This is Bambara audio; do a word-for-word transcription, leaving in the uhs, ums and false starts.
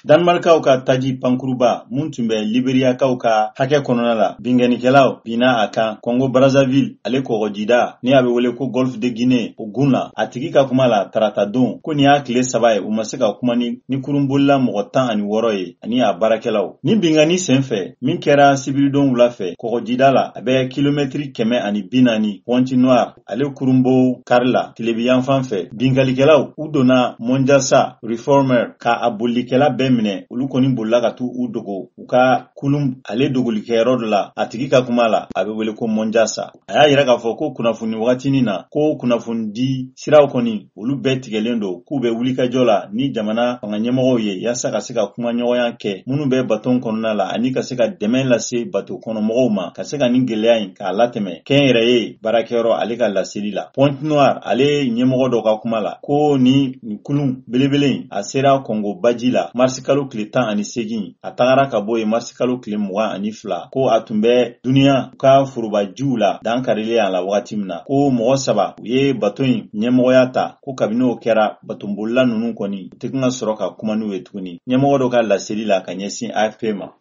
Danmarkaw ka taji pankuruba mun tun bɛ Liberiyakaw ka hakɛ kɔnɔna la binganikɛlaw bina a kan Congo Brazzaville ale kɔgɔjida ni a bɛ wele ko Golfe de Guinée o gun la a tigi ka kuma la tarata don ko nin y'a tile saba ye u ma se ka kuma ni, ni kurunbolila mɔgɔ tan ani wɔɔrɔ ye ani a baarakɛlaw. Ni bingani senfɛ min kɛra sibiridon wula fɛ kɔgɔjida la a bɛ kilomɛtiri kɛmɛ ani bi naani Pointe Noire ale kurunbo kari la tilebiyanfan fɛ bingalikɛlaw u donna Monjasa Reformer ka a bolikɛla bɛɛ minɛ olu kɔni bolila ka tu u dogo u ka kulun ale dogolikɛyɔrɔ dɔ la a tigi ka kuma la a bɛ wele ko Monjasa. A y'a yira k'a fɔ ko kunnafoni wagatinin na ko kunnafoni di siraw kɔni olu bɛɛ tigɛlen don k'u bɛ wulikajɔ la ni jamana fanga ɲɛmɔgɔw ye yaasa ka se ka kuma ɲɔgɔnya kɛ minnu bɛ baton kɔnɔna la ani ka se ka dɛmɛ lase bato kɔnɔmɔgɔw ma ka se ka nin gɛlɛya in k'a latɛmɛ kɛn yɛrɛ ye baarakɛyɔrɔ ale ka laseli la. Pointe Noire ale ɲɛmɔgɔ dɔ ka kuma la ko ni kulun belebele in a sera Congo baji la marisi kalo tile tan ani segin a tagara ka bɔ yen marisi kalo tile mugan ani fila ko a tun bɛ duniya ka forobajiw la dan karilen a la wagati min na ko mɔgɔ saba u ye bato in ɲɛmɔgɔya ta ko kabini o kɛra batonbolila ninnu kɔni u tɛ ka sɔrɔ ka kuma n'u ye tuguni. Ɲɛmɔgɔ dɔ ka laseli la ka ɲɛsin A F P ma.